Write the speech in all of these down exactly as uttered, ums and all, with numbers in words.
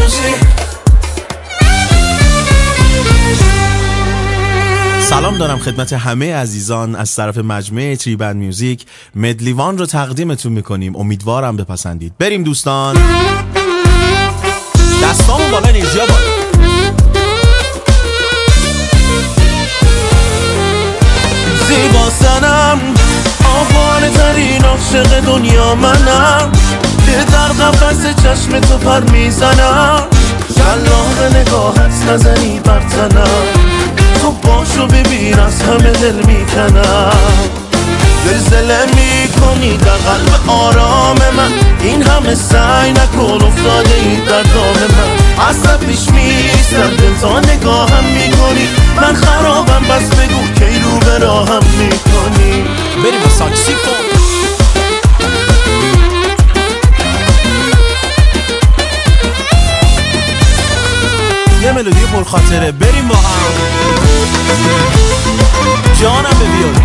سلام دارم خدمت همه عزیزان از طرف مجموعه تریبند میوزیک. مدلیوان رو تقدیمتون میکنیم، امیدوارم بپسندید. بریم دوستان، دستامون بالا، انرژیا بالا. زیبا سنم، آواره ترین عاشق دنیا منم، ده در قفس چشم تو پر میزنم، شلاق نگاهت نزنی بر تنم، تو باشو ببین از همه دل میکنم، زلزله میکنی در قلب آرام من، این همه سعی نکن افتاده ای در دام من، اصلا پیش میستم دل تا نگاهم میکنی، من خرابم بس بگو کی رو به راهم میکنی. بریم با ساکسیفون. یه ملودی پرخاطره، بریم با هم، جانم ببیار.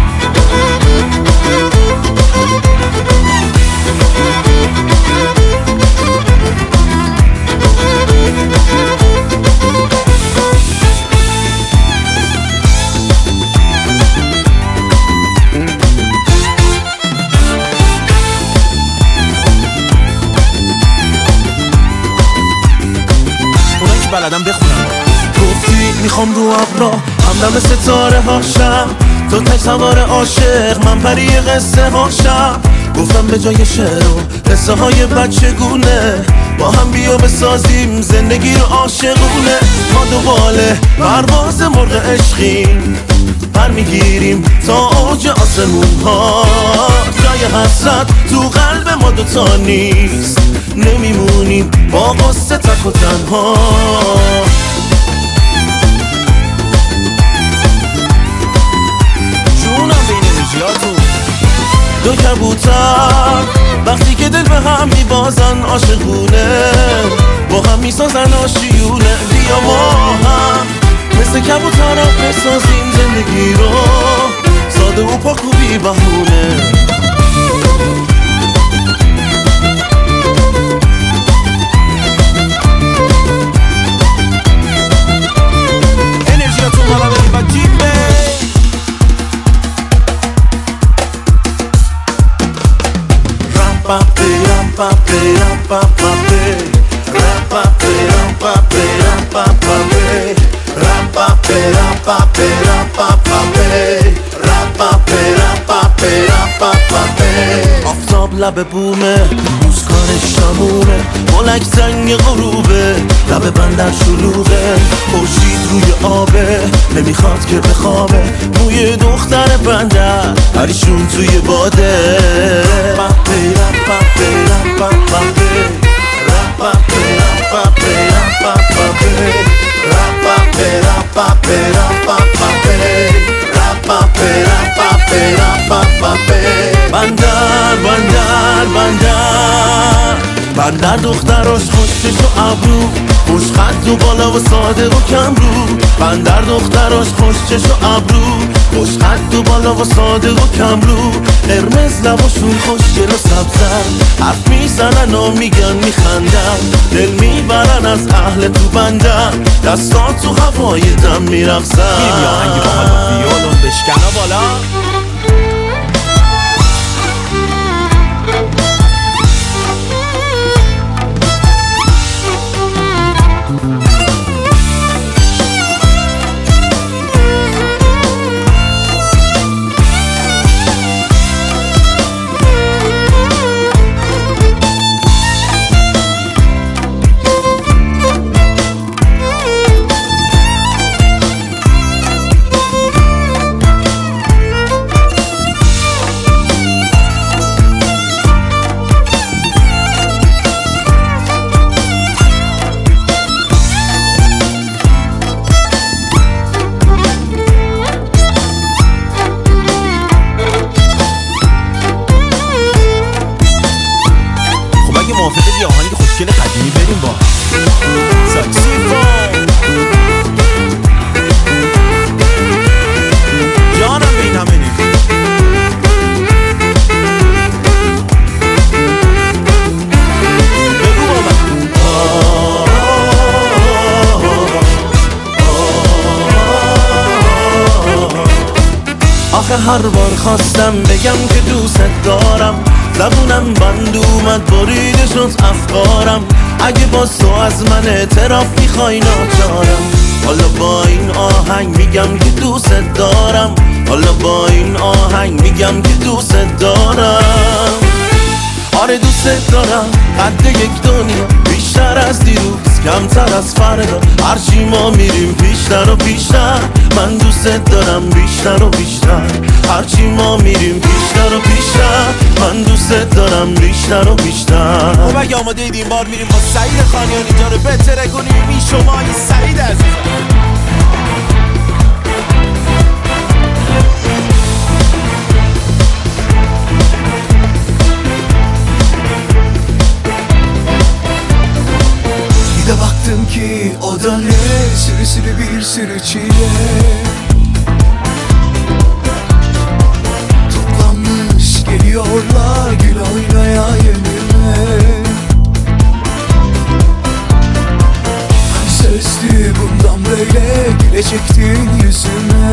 اونایی که بلدم بخونم. گفتی میخوام رو ابرا همدم ستاره هاشم، تو تک سوار عاشق من پری قصه هاشم، گفتم به جای شعر و قصه های بچگونه با هم بیا بسازیم زندگی رو عاشقونه، ما دوباره پرواز مرغ عشقیم، پر میگیریم تا اوج آسمون ها، جای حسرت تو قلب ما دوتا نیست، نمیمونیم با قصه تک و تنها. دو کبوتر وقتی که دل به هم میبازن عاشقونه، با هم میسازن آشیونه، بیا ما هم مثل کبوترها بسازیم زندگی رو ساده و پاک و بی بهونه. انرژیاتون بالا بریم با جیبه. آفتاب لب بومه، روزگارش تمومه، ملک زنگ غروبه، لب بندر شلوغه، خورشید روی آبه، نمیخواد که بخوابه، موی دختر بندر هریشون توی باده. بندر بندر بندر بندر دختراش خوشش و ابرو، خوش خط و بالا و ساده و کم رو، بندر دختراش خوشش و ابرو، خوش خط و بالا و ساده و کم رو، قرمز لباشون خوشگل و سبزن، حرف میزنن و میگن میخندن، دل میبرن از اهل تو بندر، دستان تو هوای دم میرقصن. میریم یا هنگی با حال و ویولون بشکنا بالا. هر بار خواستم بگم که دوست دارم زبونم بند اومد بریده شد افکارم اگه باز تو از من اعتراف میخوای ناچارم حالا با این آهنگ میگم که دوست دارم حالا با این آهنگ میگم که دوست دارم آره دوست دارم قد یک دنیا بیشتر از دیروز کمتر از فردا هرچی ما میریم بیشتر و بیشتر من دوست دارم بیشتر و بیشتر هرچی ما میریم بیشتر و بیشتر من دوست دارم بیشتر و بیشتر خب اگه آماده اید این بار میریم با سعید خانیانی جا رو بهتره کنیم این شما این سعید عزیزم Baktım ki o da ne sürü sürü bir sürü çile Toplanmış geliyorlar gül oynaya yenime Hani sözdü bundan böyle gülecektin yüzüme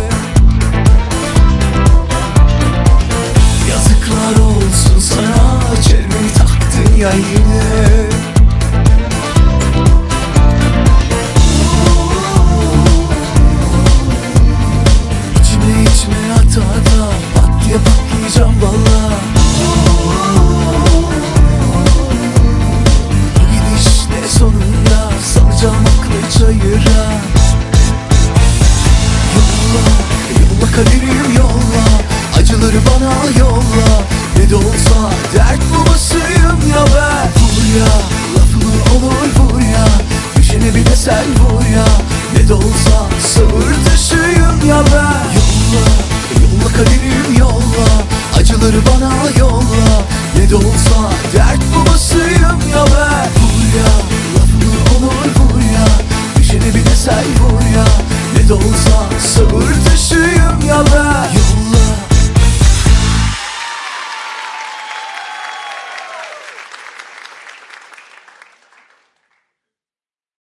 Yazıklar olsun sana çelmeyi taktın ya yine Bakmayacağım valla Bu gidişle sonunda salacağım aklı çayıra Yolla, yolla kaderim yolla Acıları bana yolla Ne de olsa dert babasıyım ya ben Vur ya, lafımı olur vur ya Düşene bir de sen vur ya Ne de olsa